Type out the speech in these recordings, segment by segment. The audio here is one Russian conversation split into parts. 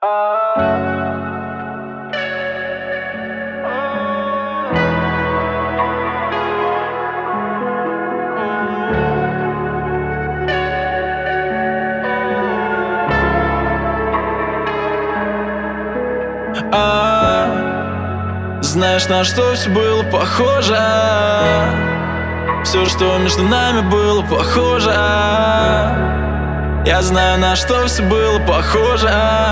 Знаешь, на что все было похоже? Все, что между нами было похоже. Я знаю, на что все было похоже.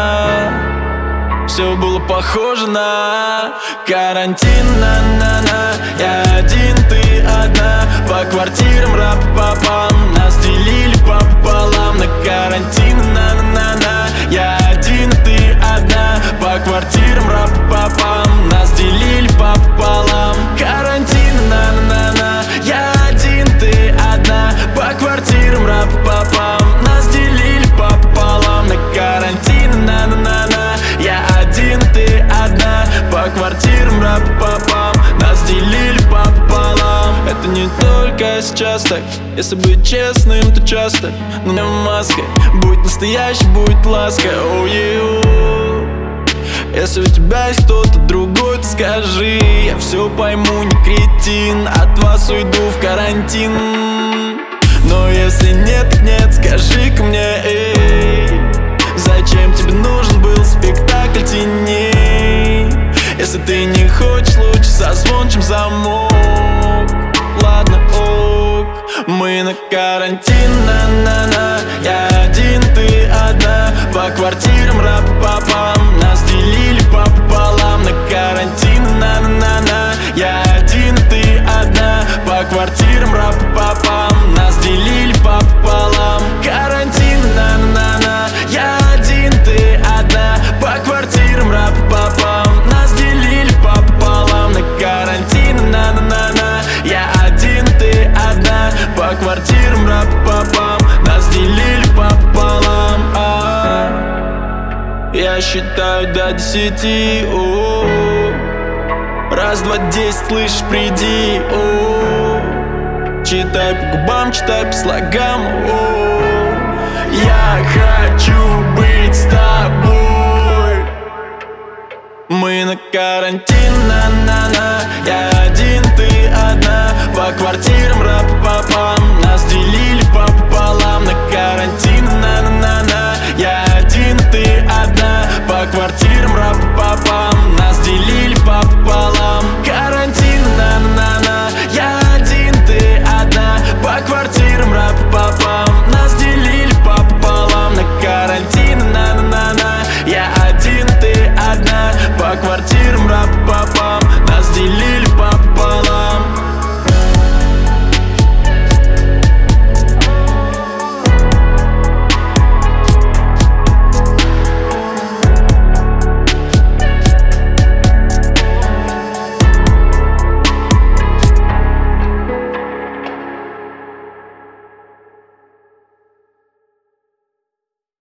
Все было похоже на карантин, на-на-на. Я один, ты одна. По квартирам рап-папам. Нас делили пополам. На карантин, на-на-на. Я один, ты одна. По квартирам рап-папам. Нас делили пополам. Карантин, на-на-на. Я один, ты одна. По квартирам рап-папам. Нас делили пополам. На карантин, на-на-на. Я один, ты одна. По квартирам рап-папам. Нас делили пополам. Это не только сейчас так. Если быть честным, то часто. Но не маска. Будь настоящий, будь ласка. Если у тебя есть кто-то другой, то скажи. Я все пойму, не кретин. От вас уйду в карантин. Но если нет, так нет, скажи-ка мне, эй, зачем тебе нужен был спектакль теней? Если ты не хочешь, лучше созвончим замок. Ладно, ок. Мы на карантин, на-на-на. Я один, ты одна. По квартирам рап-папам. Нас делили пополам. На карантин, на-на-на. Я один, ты одна. По квартирам рап-папам. Нас делили пополам. Карантин, на-на-на. Я один, ты одна. По квартирам рап-папам. Нас делили пополам. На карантин, на-на-на. Я один, ты одна. По квартирам рап-папам. Нас делили пополам. Я считаю до 10. Раз, два, 10, слышишь, приди. Читай по губам, читай по слогам. Я хочу быть с тобой. Мы на карантин, на-на-на. Я один, ты одна. По квартирам рап